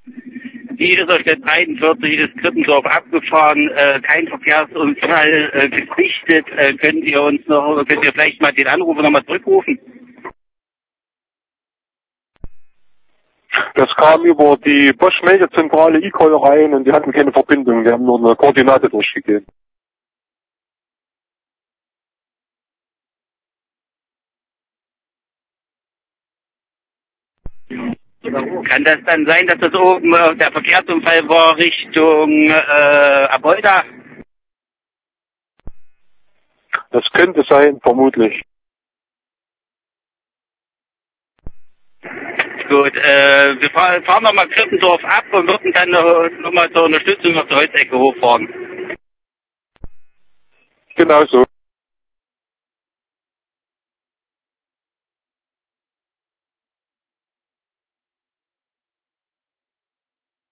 Die Iserstedt 41 ist Krippendorf abgefahren, kein Verkehrsunfall gesichtet. Könnt ihr vielleicht mal den Anrufer nochmal zurückrufen? Das kam über die Bosch-Meldezentrale E-Call rein und die hatten keine Verbindung, die haben nur eine Koordinate durchgegeben. Kann das dann sein, dass das oben der Verkehrsunfall war Richtung Apolda? Das könnte sein, vermutlich. Gut, wir fahren nochmal Krippendorf ab und würden dann nochmal zur Unterstützung auf der Holzecke hochfahren. Genau so.